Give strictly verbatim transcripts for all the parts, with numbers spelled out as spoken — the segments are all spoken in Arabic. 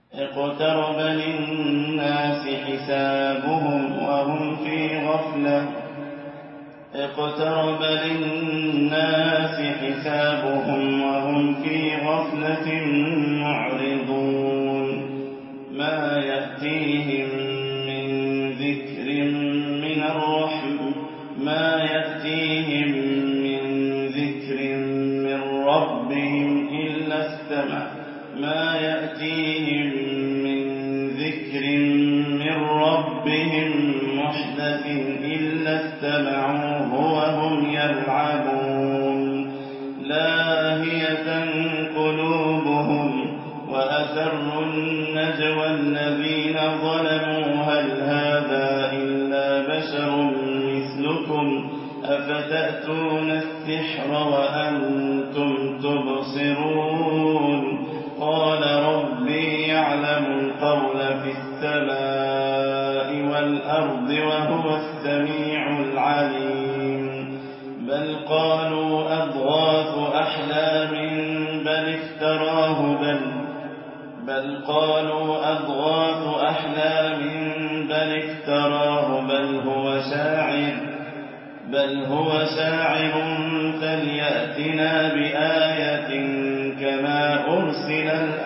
اقترب للناس حسابهم وهم في غفلة اقترب للناس حسابهم وهم في غفلة معرضون ما يأتيهم من ذكر من الرحمن ما يأتيهم من ذكر من ربهم إلا استمع ما يأتيهم من ذكر من ربهم محدث إلا استمعوه وهم يلعبون لاهية قلوبهم وأسروا النجوى الذين ظلموا هل هذا إلا بشر مثلكم أفتأتون السحر وأنتم تبصرون قال ربي يعلم القول في السماء والأرض وهو السميع العليم بل قالوا أضغاث أحلام بل افتراه بل بل قالوا أضغاث أحلام بل افتراه بل هو شاعر بل هو شاعر فليأتنا بآية كما أرسل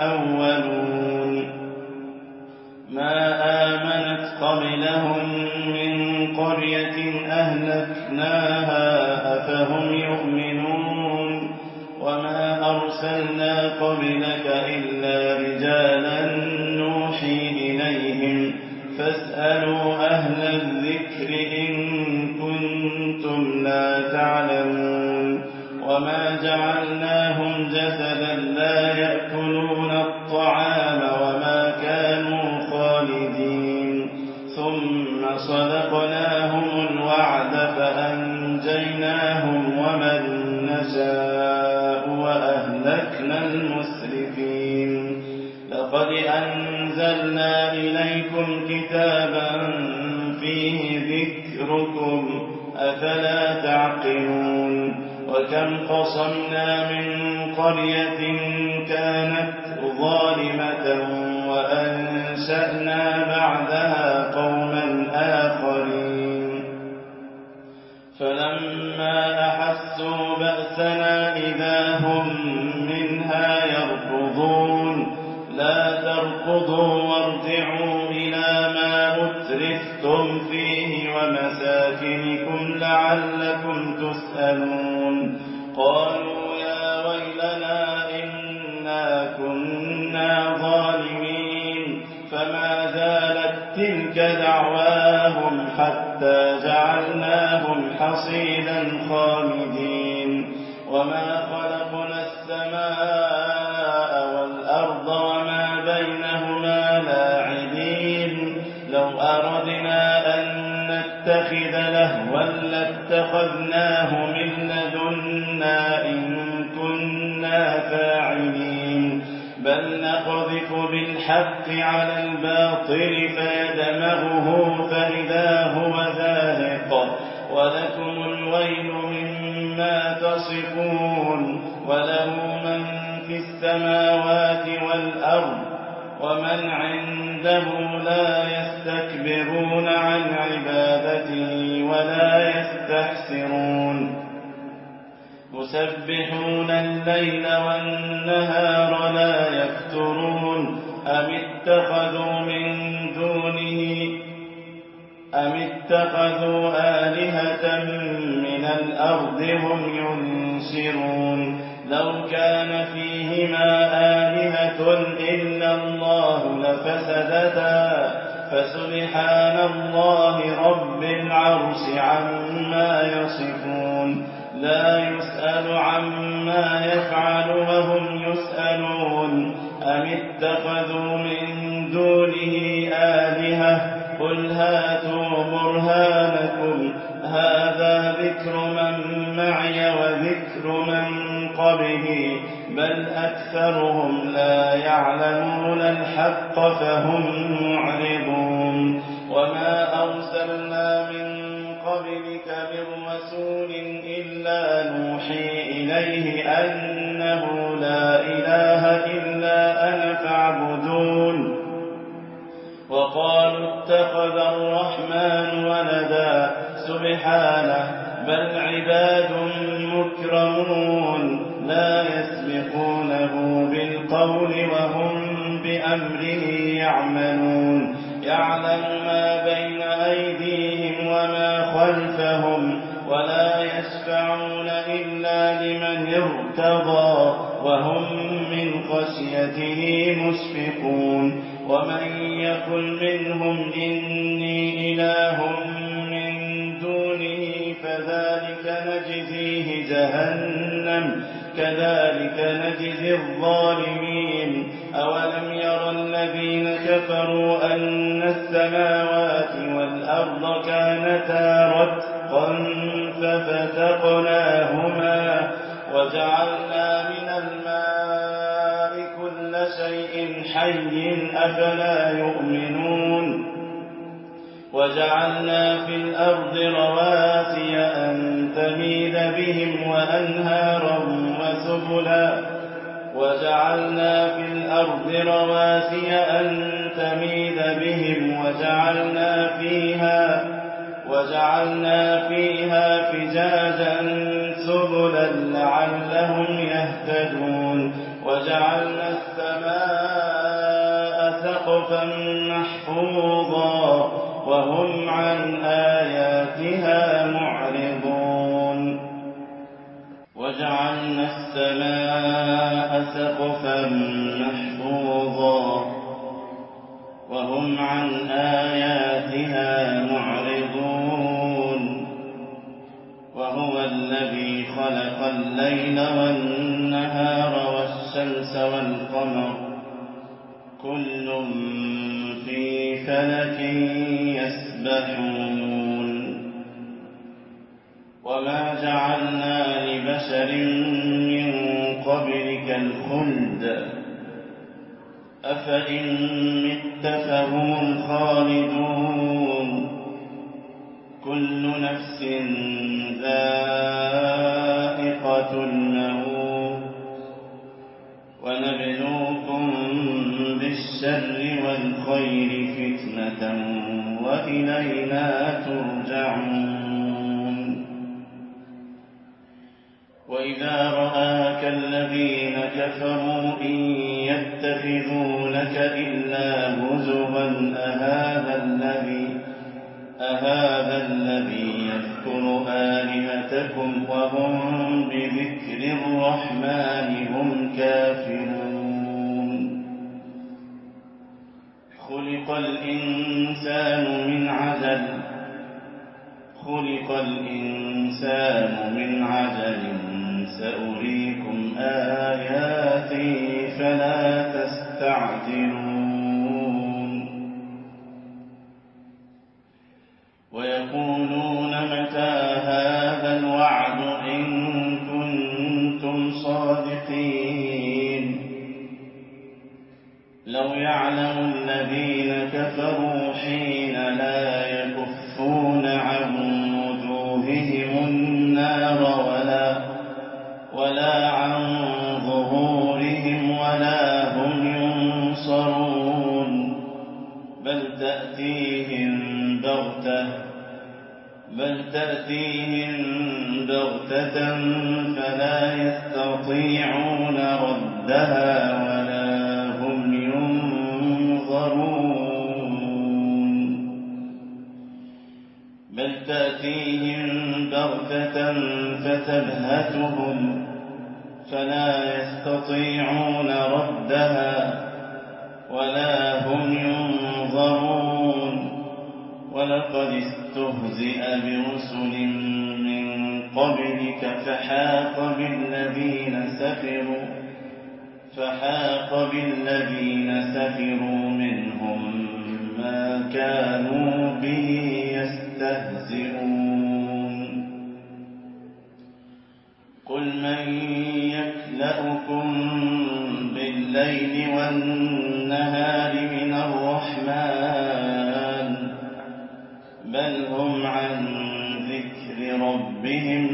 الأولون ما آمنت قبلهم من قرية أهلكناها أفهم يؤمنون وما أرسلنا قبلك إلا رجالا نوحي إليهم فاسألوا أهل الذكر إن كنتم لا تعلمون وما جعلناهم جسدا لا يأكلون الطعام وما كانوا خالدين ثم صدقناهم الوعد فأنجيناهم ومن نشاء وأهلكنا المسرفين لقد أنزلنا إليكم كتابا فيه ذكركم أفلا تعقلون وكم قصمنا من قرية كانت ظالمة وأنشأنا بعدها قوما آخرين فلما أحسوا بأسنا إذا هم منها يركضون لا تركضوا وارجعوا إلى ما أترفتم فيه ومساكنكم لعلكم تسألون قالوا يا ويلنا إنا كنا ظالمين فما زالت تلك دعواهم حتى جعلناهم حصيدا خامدين وما خلقنا السماء والأرض وما بينهما لاعبين لو أردنا أن نتخذ لهوا لاتخذناه من لدنا إن كنا فاعلين بل نقذف بالحق على الباطل فيدمغه فإذا هو زاهق ولكم الويل مما تصفون وله من في السماوات والأرض ومن عنده لا يستكبرون عن عبادته ولا يستحسرون يسبحون الليل والنهار لا يفترون أم اتخذوا من دونه أم اتخذوا آلهة من الأرض هم ينشرون لو كان فيهما آلهة إلا الله لفسدتا فسبحان الله رب العرش عما يصفون لا يسأل عما يفعل وهم يسألون أم اتخذوا من دونه آلهة قل هاتوا برهانكم هذا ذكر من معي وذكر من قبله بل أكثرهم لا يعلمون الحق فهم معرضون وما أرسلنا من قبلك من رسول إلا نوحي إليه أنه لا إله إلا أنا فاعبدون وقالوا اتخذ الرحمن ولدا سبحانه بل عباد مكرمون لا يسبقونه بالقول وهم بأمره يعملون يعلم ما بين أيديهم وما خلفهم ولا يشفعون إلا لمن ارتضى وهم من خشيته مشفقون ومن يقل منهم إني إله من دونه فذلك نجزيه جهنم كذلك نجزي الظالمين أولم ير الذين كفروا أن السماوات والأرض كانتا رتقا ففتقناهما وجعلنا من الماء كل شيء حي أفلا يؤمنون وجعلنا في الأرض رواسي أن تميد بهم وأنهارا وسبلا وجعلنا في الأرض رواسي أن تميد بهم وجعلنا فيها وجعلنا فيها فجاجا سبلا لعلهم يهتدون وجعلنا السماء سقفا محفوظا وهم عن آياتها معرضون وجعلنا السماء سقفا محفوظا وهم عن آياتها معرضون وهو الذي خلق الليل والنهار والشمس والقمر كل في فلك يسبحون وما جعلنا لبشر من قبلك الخلد أفإن مت فهم الخالدون كل نفس ذائقة الموت ونبلوكم بالشر والخير فتنة وإلينا ترجعون وإذا رآك الذين كفروا إن يتخذونك إلا هزوا أهذا الذي أهذا الذي يذكر آلهتكم وهم بذكر الرحمن هم كافرون خلق الإنسان من عجل خلق الإنسان من عجل سأريكم آياتي فلا تستعجلون ويقولون متى هذا الوعد إن كنتم صادقين لو يعلم الذين كفروا حين لا يكفون عن وجوههم النار ولا ولا عن ظهورهم ولا هم ينصرون بل تأتيهم بغتة بل تأتيهم بغتة فلا يستطيعون ردها ولا هم ينظرون بل تأتيهم بغتة فتبهتهم فلا يستطيعون ردها ولا هم ينظرون ولقد استهزئ برسل من قبلك فحاق بالذين سخروا فحاق بالذين سخروا منهم ما كانوا به يستهزئون قل من يكلؤكم بالليل والنهار من الرحمن بل هم عن ذكر ربهم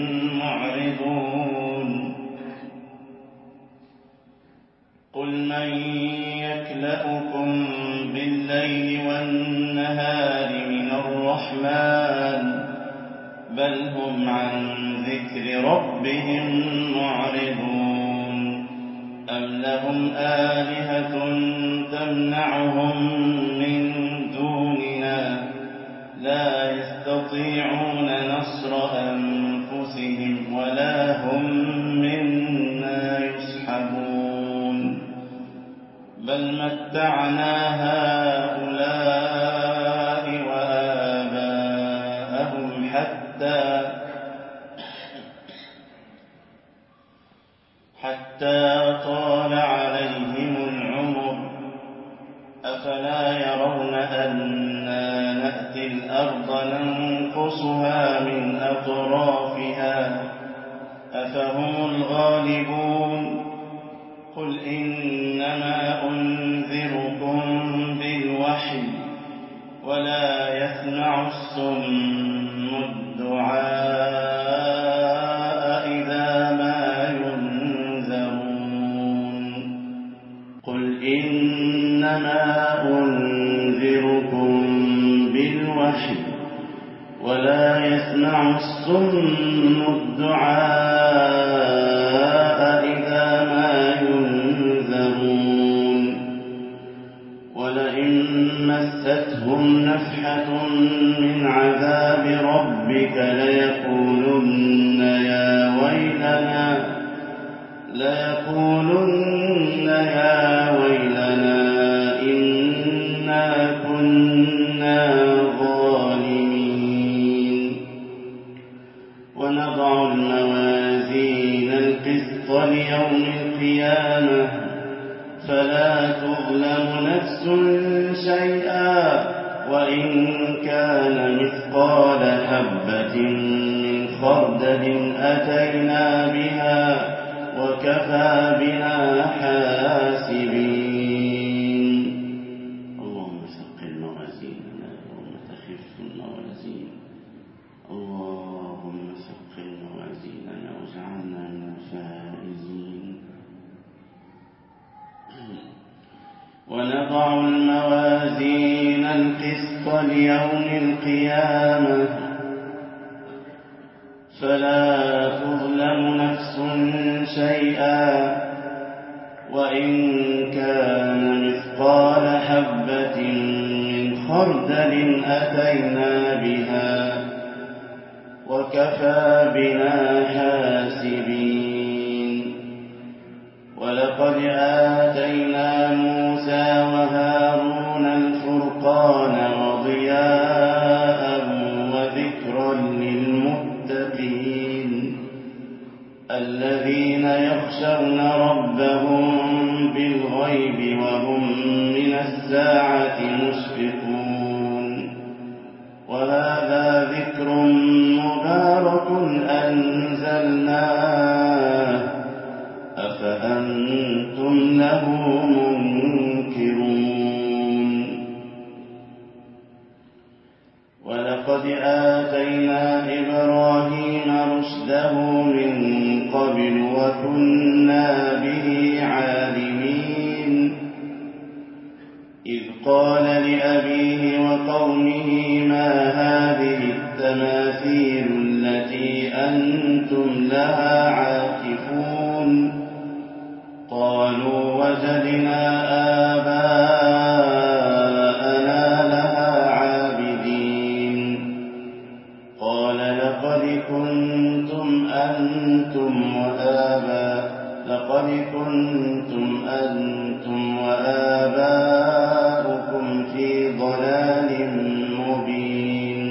معرضون قل من يكلؤكم يكلأكم بالليل والنهار من الرحمن بل هم عن ذكر ربهم معرضون أم لهم آلهة تمنعهم من دوننا لا يستطيعون نصر أنفسهم ولا هم منا يصحبون بل متعنا هؤلاء وآباءهم حتى حتى طال عليهم العمر أفلا يرون أنا نأتي الأرض ننقصها من أطرافها أفهم الغالبون قل إنما أنذركم بالوحي ولا يسمع الصم الدعاء إذا ما ينذرون قل إنما أنذركم بالوحي ولا يسمع الصم الدعاء إذا ما ينذرون ولئن مستهم نفحة من عذاب ربك ليقولن يا ويلنا ليقولن يا ويلنا إنا كنا ظالمين ونضع الموازين القسط ليوم القيامة فلا تظلم نفس شيئا وإن كان مثقال حبة من خردل أتينا بها وكفى بنا حاسبين اللهم ثقل موازيننا اللهم تخف الموازين اللهم ثقل موازيننا واجعلنا من الفائزين ونضع الموازين القسط ليوم القيامة فلا تظلم نفس شيئا وإن كان مثقال حبة من خردل أتينا بها وكفى بنا حاسبين ولقد آتينا موسى وهارون الفرقان وضياء وذكرا للمتقين الذين يخشون ربهم بالغيب وهم من الساعة مشفقون وهذا ذكر مبارك أنزلناه أفأنتم له منكرون ولقد آتينا إبراهيم رشده من قبل وكنا به عالمين إذ قال لأبيه وقومه ما هذه التماثيل التي أنتم لها عاكفون قالوا وجدنا آباءنا لها عابدين قال لقد كنتم أنتم وآباء لقد كنتم أنتم وآباؤكم في ضلال مبين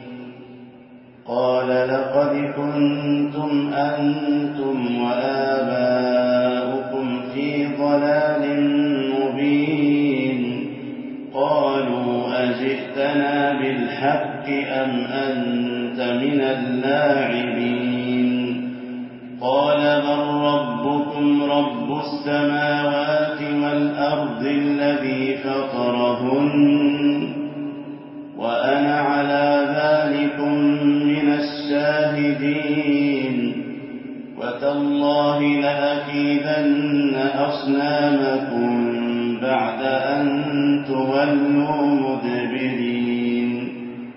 قال لقد كنتم أنتم وآباؤكم في ضلال مبين قالوا أجئتنا بالحق أم أنت من اللاعبين قال بل ربكم رب السماوات والأرض الذي فطرهن وأنا على ذلكم من الشاهدين وتالله لأكيدن أصنامكم بعد أن تولوا مدبرين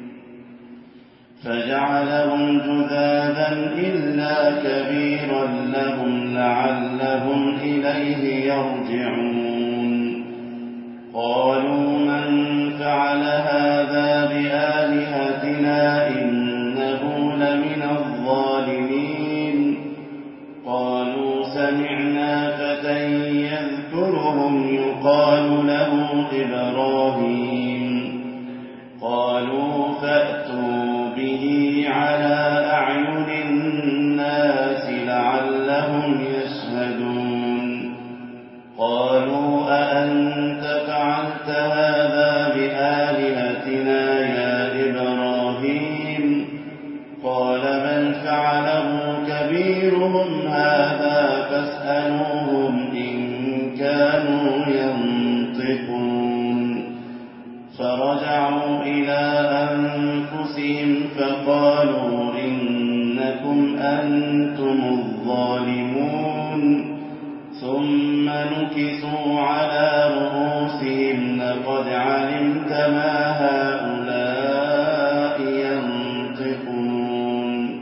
فجعلهم جذاذا إلا كبيرا لهم لعلهم إليه يرجعون قالوا من فعل هذا بآلهتنا إنه لمن الظالمين قالوا سمعنا فتى يذكرهم يقال له إبراهيم قالوا فأتوا به على أعين الناس لعلهم يشهدون قالوا أأنت فعلت هذا بآلهتنا يا إبراهيم قال بل فعله كبيرهم هذا فاسألوهم إن كانوا ينطقون فرجعوا إلى أنفسهم فقالوا إنكم أنتم الظالمون ثم نكسوا على رؤوسهم لقد علمت ما هؤلاء ينطقون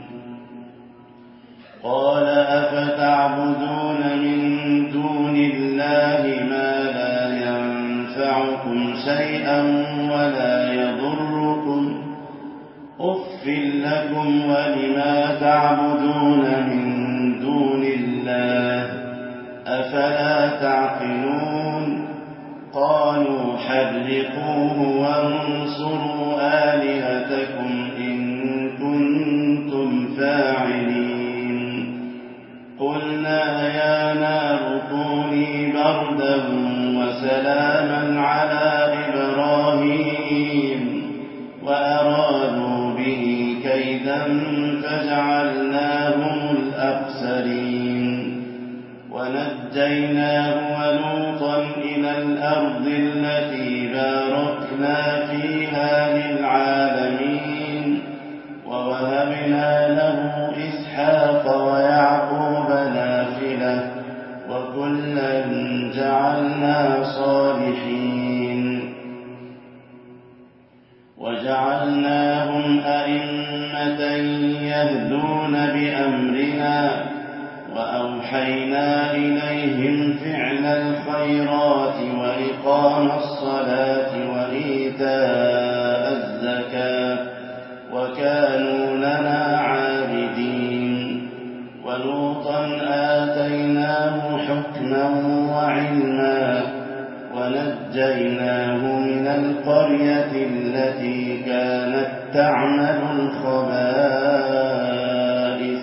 قال أفتعبدون من دون الله ما لا ينفعكم شيئا ولا يضركم أف لكم ولما تعبدون من دون الله أفلا تعقلون قالوا حرقوه وانصروا آلهتكم إن كنتم فاعلين قلنا يا نار كوني بردا وسلاما على إبراهيم وأرادوا به كيدا فجعلناهم الأخسرين ونجيناه ولوطا إلى الأرض التي باركنا فيها للعالمين ووهبنا له إسحاق ويعقوب نافلة وكلا جعلنا صالحين وجعلناهم أئمة يهدون بأمرنا وأوحينا إليهم فعل الخيرات وإقام الصلاة وإيتاء الزكاة وكانوا لنا عابدين ولوطا آتيناه حكما وعلما ونجيناه من القرية التي كانت تعمل الخبائث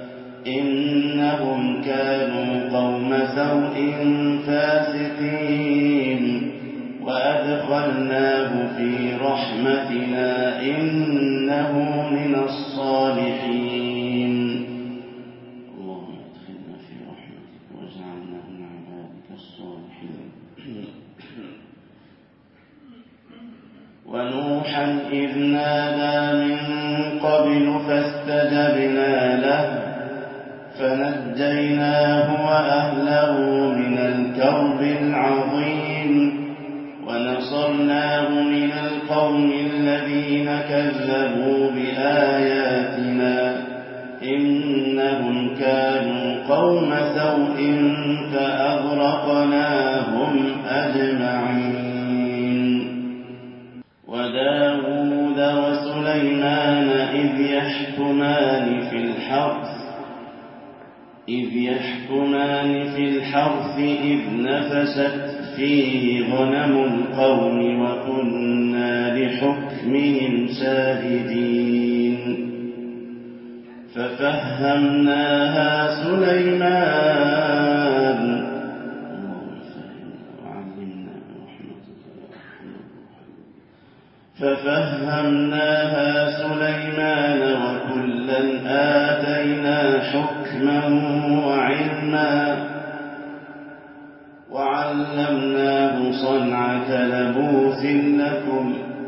إنهم كانوا قوم سوء فاسقين وأدخلناه في رحمتنا إنه من الصالحين اللهم ادخلنا في رحمتك واجعلنا من عبادك الصالحين ونوحا إذ نادى من قبل فاستجبنا له فنجيناه وأهله من الكرب العظيم ونصرناه من القوم الذين كذبوا بآياتنا إنهم كانوا قوم سوء فأغرقناهم أجمعين وداود وسليمان إذ يحكمان في الحرث إذ يحكمان في الحرث إذ نفشت فيه غنم القوم وكنا لحكمهم شاهدين ففهمناها سليمان ففهمناها سليمان وكلا آتينا حكما وعلما وعلمناه صنعة لبوس لكم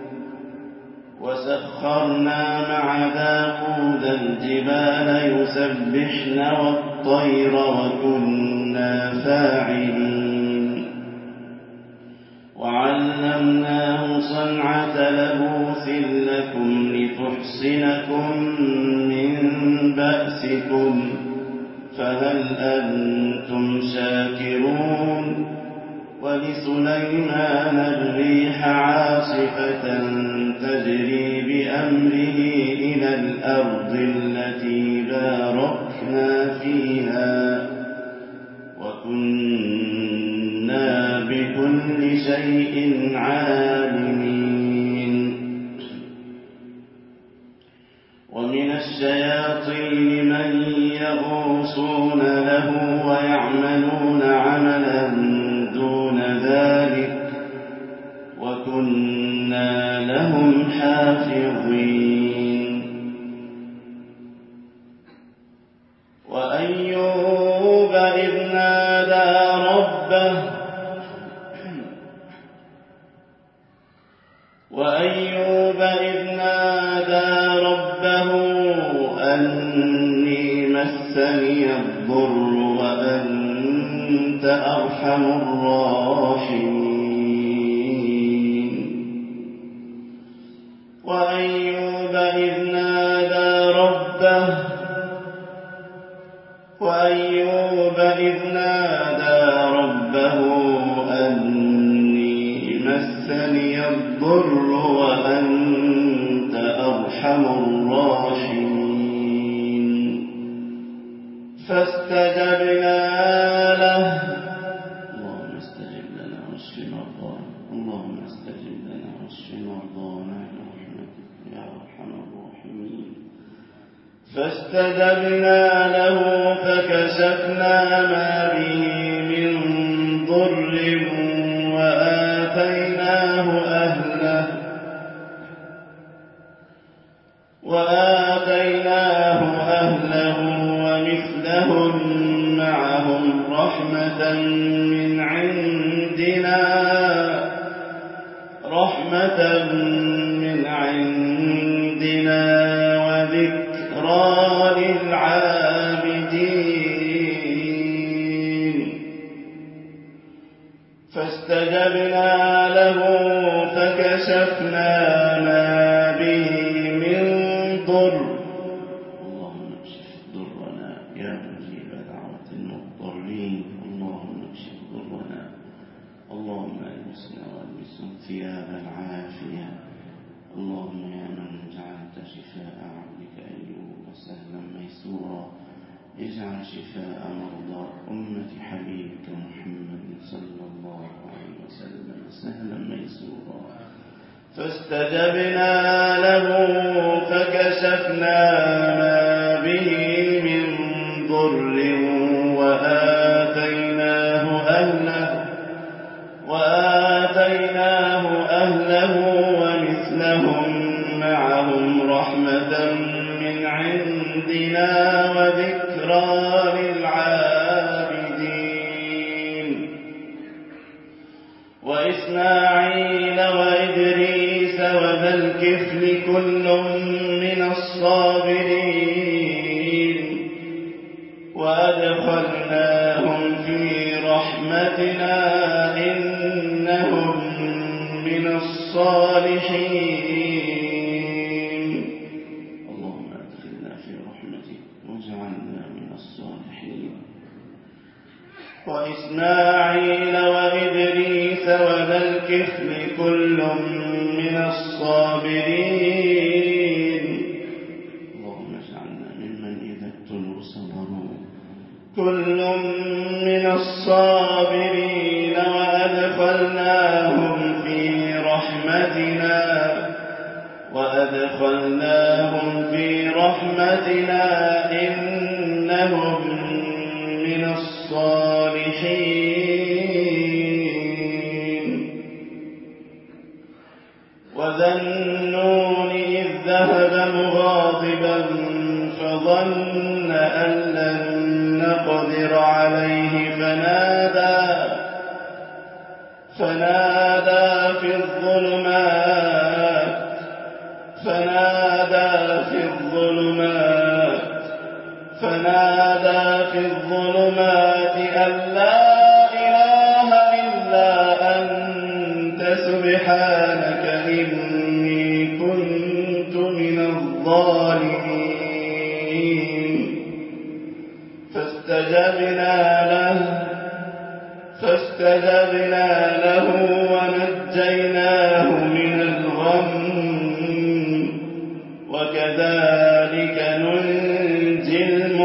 وسخرنا مع داود الجبال يسبحن والطير وكنا فاعلين وعلمناه عَلَّمْنَاهُ صَنْعَةَ لَبُوسٍ لَكُمْ لِتُحْصِنَكُم مِّن بَأْسِكُمْ فَهَلْ أَنتُمْ شَاكِرُونَ وَلِسُلَيْمَانَ الرِّيحَ عَاصِفَةً تَجْرِي بِأَمْرِهِ إِلَى الْأَرْضِ الَّتِي بَارَكْنَا فِيهَا وَكُنَّا بِكُلِّ شَيْءٍ عَالِمِينَ وَمِنَ الشَّيَاطِينِ مَن يَغُوصُونَ لَهُ وَيَعْمَلُونَ عَمَلًا دُونَ ذَلِكَ وَكُنَّا لَهُمْ حَافِظِينَ وَأَيُّوبَ إِذْ نَادَىٰ رَبَّهُ وَأَيُّوبَ إِذْ نَادَىٰ رَبَّهُ أَنِّي مَسَّنِيَ الضُّرُّ وَأَنتَ أَرْحَمُ الرَّاحِمِينَ وَأَيُّوبَ إِذْ نَادَىٰ رَبَّهُ وَأَيُّوبَ إِذْ نَادَىٰ رَبَّهُ أَنِّي مَسَّنِيَ الضُّرُّ وَأَنتَ أَرْحَمُ الرَّاحِمِينَ فَاسْتَجَبْنَا لَهُ اللهم استجب لنا واشف مرضانا اللهم استجب لنا واشف مرضانا برحمتك يا أرحم الراحمين فاستجبنا له فكشفنا ما به من ضر وآتيناه أهله وآتيناه أهله ومثلهم معهم رحمة من عندنا رحمة من عندنا وذكرى للعابدين فاستجبنا له فكشفنا ما به من ضر اللهم اكشف ضرنا يا مجيب دعوة المضطرين اللهم اكشف ضرنا اللهم البسنا والبسهم ثياب العافية اللهم يا من جعلت شفاء عبدك أيوب سهلا ميسورا اجعل شفاء مرضى أمة حبيبك محمد صلى الله عليه وسلم سهلا ميسورا فاستجبنا له فكشفنا ما به من ضر وآتيناه أهله وآتيناه أهله ومثلهم معهم رحمة من عندنا وذكرى للعابدين وإسماعيل وإدريس وذا الكفل كل من الصابرين وأدخلناهم في رحمتنا إنهم من الصالحين اللهم أدخلنا في رحمتك واجعلنا من الصالحين وإسماعيل وإدريس وذا الكفل كل من الصابرين اللهم اجعلنا ممن إذا ابتلوا صبروا كل من الصابرين وأدخلناهم في رحمتنا وأدخلناهم في رحمتنا إنهم من الصالحين وذا النون إذ ذهب مغاضبا فظن أن لن نقدر عليه فنادى فنادى في الظلمات فنادى في الظلمات فنادى في الظلمات أن لا إله إلا أنت سبحانك سبحانك إني كنت من الظالمين فاستجبنا له فاستجبنا له ونجيناه من الغم وكذلك ننجي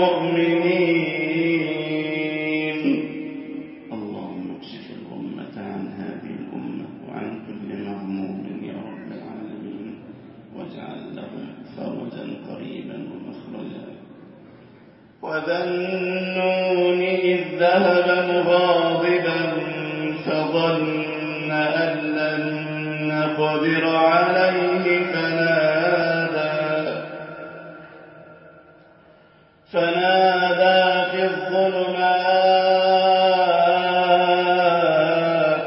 المؤمنين. اللهم اكشف الغمة عن هذه الأمة وعن كل مغموم يا رب العالمين، واجعل لهم فرجا قريبا ومخرجا. وذا النون إذ ذهب مغاضبا فظن أن لن نقدر عليه فنادى فنادى في الظلمات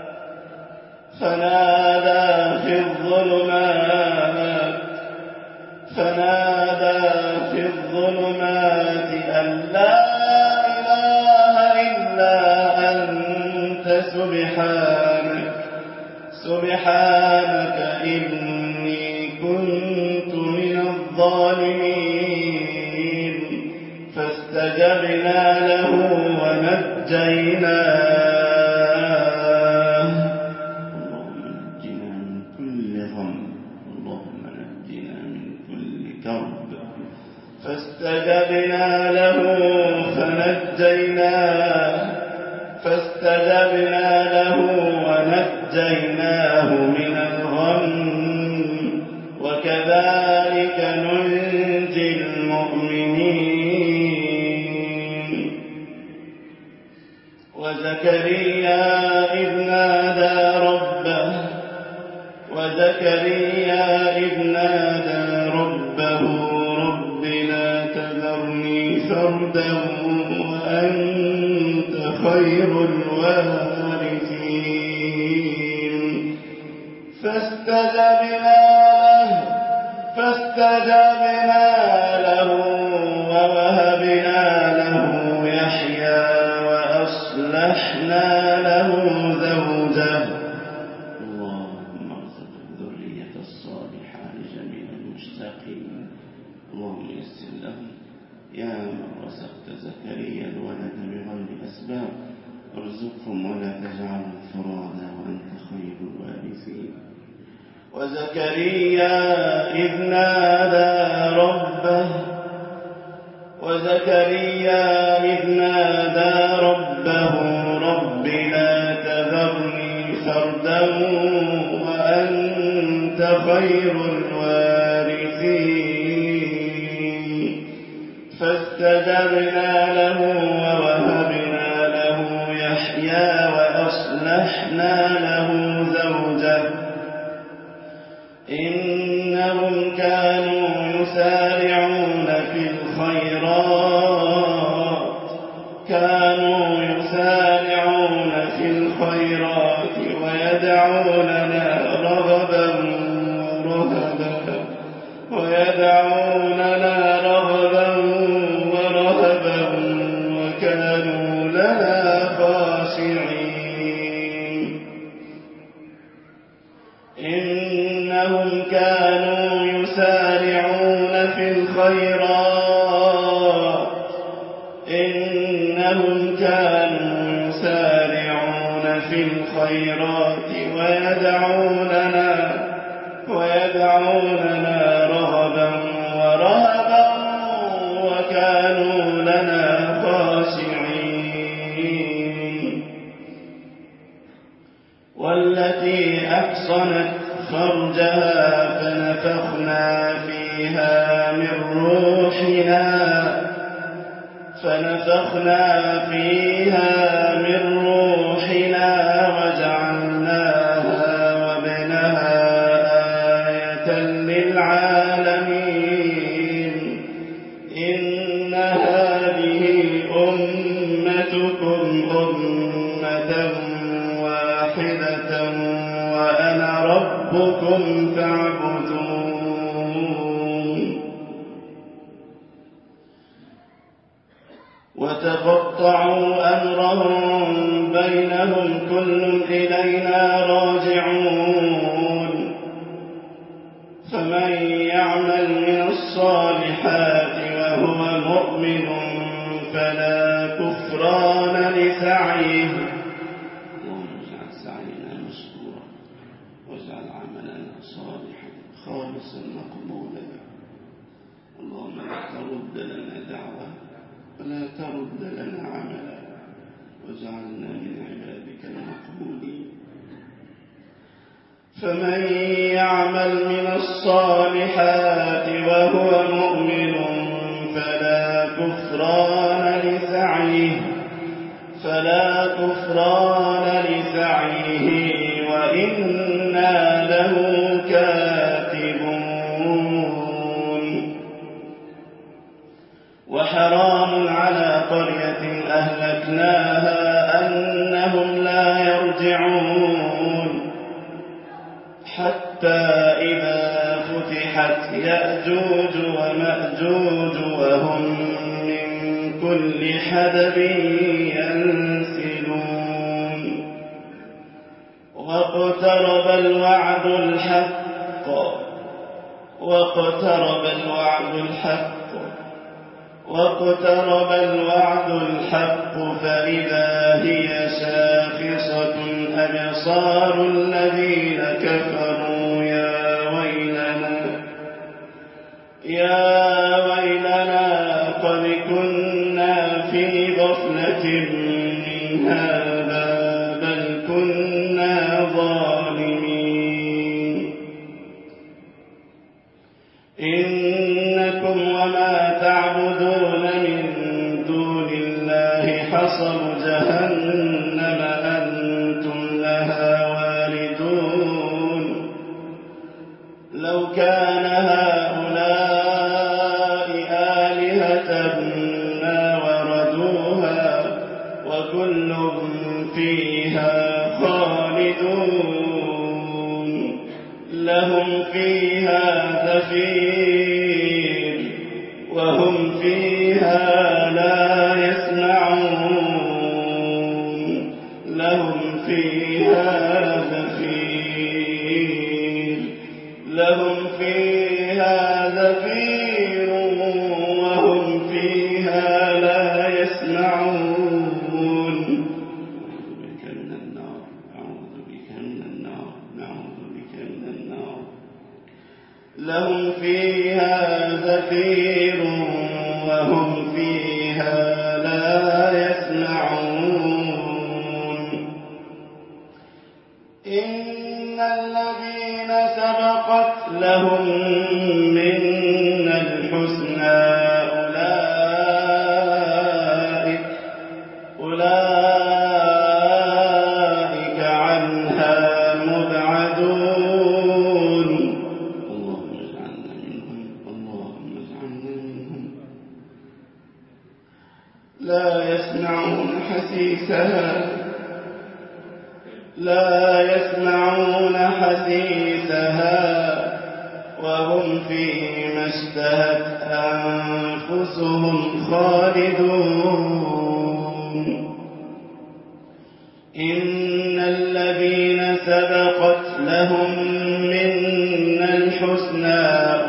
فنادى في الظلمات فنادى في الظلمات أن لا إله إلا أنت سبحانك سبحانك إني كنت من الظالمين فاستجبنا له ونجيناه. اللهم نجنا من كل غم، اللهم نجنا من كل كرب. فاستجبنا له فنجيناه فاستجبنا له ونجيناه من الغم وكذلك ننجي المؤمنين. وزكريا إذ نادى ربه وزكريا إذ نادى ربه رب لا تذرني فردا وأنت خير الوارثين فاستجبنا له فاستجبنا له ووهبنا له يحيى وأصلحنا له زوجه. اللهم ارزق الذرية الصالحة لجميع المشتاقين، اللهم يسر لهم يا من رزقت زكريا الولد بغير أسباب، ارزقهم ولا تجعلهم فرادا وأنت خير الوارثين. وزكريا إذ نادى ربه وزكريا إذ نادى ربه رب لا تذرني فردا وأنت خير الوارثين فاستجبنا له ووهبنا له يحيى وأصلحنا له زوجه إنهم كانوا يسارعون في الخيرات كانوا يسارعون في الخيرات ويدعوننا رغبا ورهبا ويدعوننا رغبا ورهبا وكانوا لنا خاشعين. إنهم كانوا يسارعون في الخيرات إنهم كانوا يسارعون في الخيرات ويدعوننا ويدعوننا رغبا ورهبا وكانوا لنا خاشعين. والتي أحصنت فرجها فنفخنا فيها من روحنا فنفخنا فيها من روحنا وجعلناها وابنها آية للعالمين. إن هذه أمتكم أمة واحدة وأنا ربكم فاعبدون. وتقطعوا أمرهم بينهم كل إلينا راجعون. خالصا مقبولا. اللهم لا ترد لنا دعوة ولا ترد لنا عملا، واجعلنا من عبادك المقبولين. فمن يعمل من الصالحات وهو مؤمن فلا كفران لسعيه فلا كفران لسعيه وإنا له كاتبون. وحرام على قرية أهلكناها أنهم لا يرجعون حتى إذا فتحت يأجوج ومأجوج وهم من كل حدب ينسلون. واقترب الوعد الحق واقترب الوعد الحق واقترب الوعد الحق فإذا هي شاخصة أبصار الذين كفروا يا ويلنا يا ويلنا قد كنا في غفلة من هذا بل كنا ظالمين. إنكم وما تعبدون من دون الله حصب جهنم أنتم لها واردون. لو كان هؤلاء آلهة ما وردوها وكل فيها خالدون. لهم فيها زفير وهم فيها لا يسمعون. لهم فيها زفير لهم فيها زفير وهم فيها لا يسمعون. أعوذ بك من النار أعوذ بك من النار لهم فيها زفير وهم فيها لا يسمعون. إن الذين سبقت لهم منا الحسنى أولئك أولئك عنها مبعدون. اللهم اجعلنا منهم اللهم اجعلنا منهم. لا يسمعون حسيسها لا يسمعون حسيسها وهم فيما اشتهت أنفسهم خالدون. إن الذين سبقت لهم منا الحسنى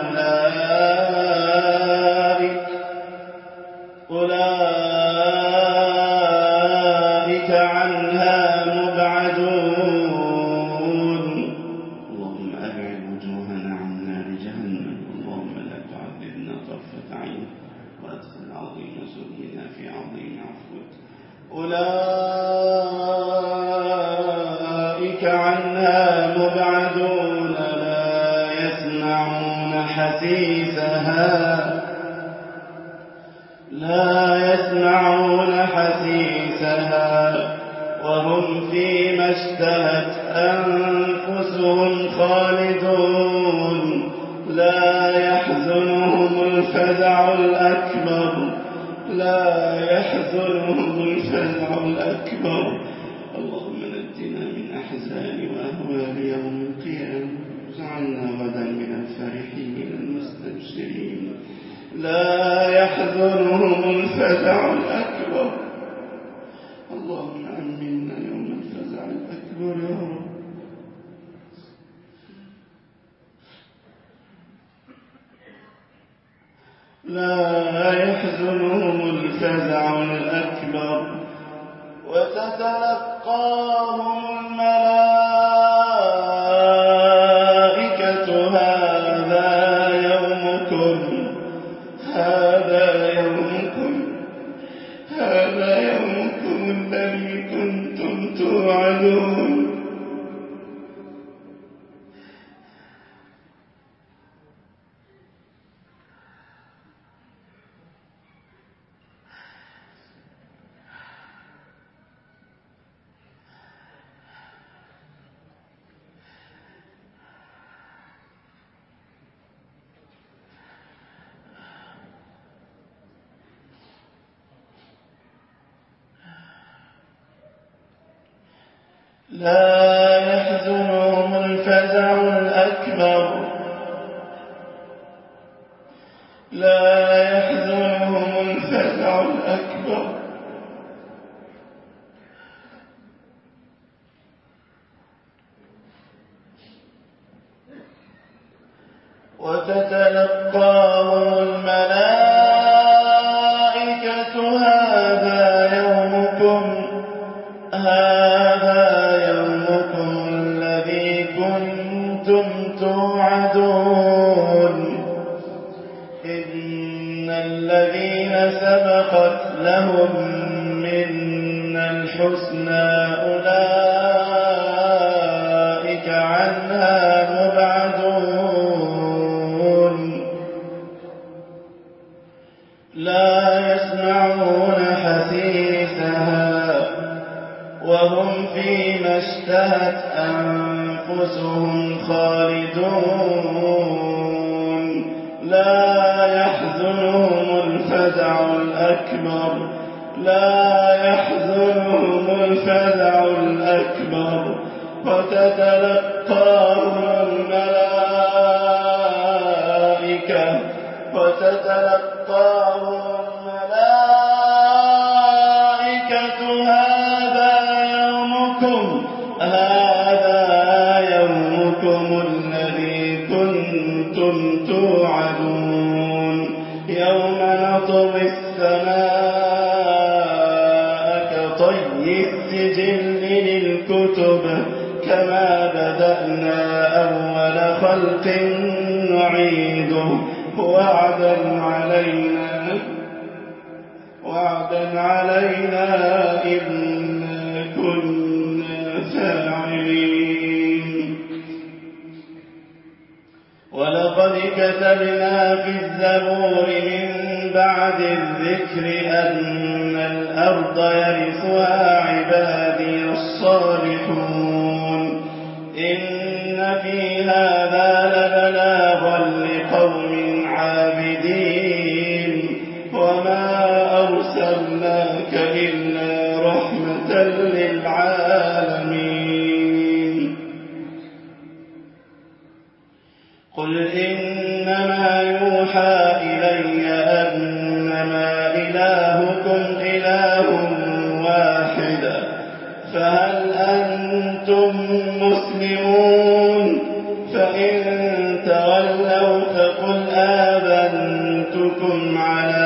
أولئك أولئك عنها مبعدون. اللهم أبعد وجوهنا عن نار جهنم. اللهم لا تعذبنا طرفة عين وأدخل عظيم سرنا في عظيم عفوك. أولئك عنها مبعدون لا يسمعون حسيسها لا يسمعون حسيسها وهم فيما اشتهت أنفسهم خالدون. لا يحزنهم الفزع الأكبر لا يحزنهم الفزع الأكبر. اللهم نجنا من أحزان وأهوال يوم القيامة واجعلنا غدا من الفرحين المستبشرين. لا يحزنهم الفزع الأكبر. اللهم أمنا يوم الفزع الأكبر يا رب. لا يحزنهم الفزع الأكبر وتتلقاهم الملائكة هذا لا يحزنهم الفزع الأكبر لا يحزنهم الفزع الأكبر وتتلقاهم الملائكة هذا يومكم هذا يومكم الذي كنتم توعدون إن الذين سبقت لهم منا الحسنى أولئك عنها مبعدون لا يسمعون حسيسها وهم فيما اشتهت أنفسهم خالدون لا يحزنهم الفزع الأكبر لا يحزنهم الفزع الأكبر وتتلقاهم الملائكة وتتلقاهم الملائكة هذا يومكم هذا يومكم الذي كنتم توعدون يوم نطوي السماء كطي السجل للكتب كما بدأنا أول خلق نعيده وعدا علينا وعدا علينا إنا كنا فاعلين ولقد كتبنا في الزبور من بعد الذكر أن الأرض يرثها عبادي الصالحون إن في هذا لبلاغا لقوم عابدين وما أرسلناك إلا رحمة للعالمين قل إنما يوحى إلي أنما إلهكم إله واحد فهل أنتم مسلمون فإن تولوا فقل آذنتكم على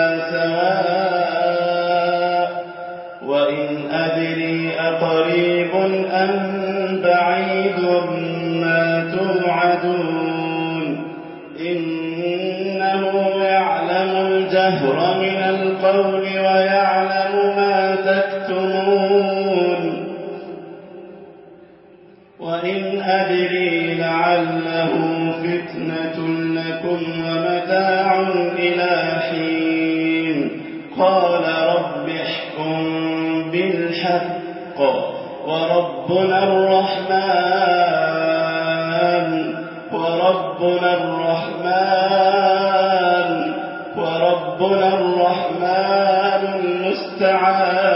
سواء وإن أدري أقريب أم بعيد ما توعدون إنه يعلم الجهر من القول ويعلم ما تكتمون وإن أدري لعله فتنة لكم ومتاع إلى حين قال رب احكم بالحق وربنا الرحمن وربنا الرحمن وربنا الرحمن المستعان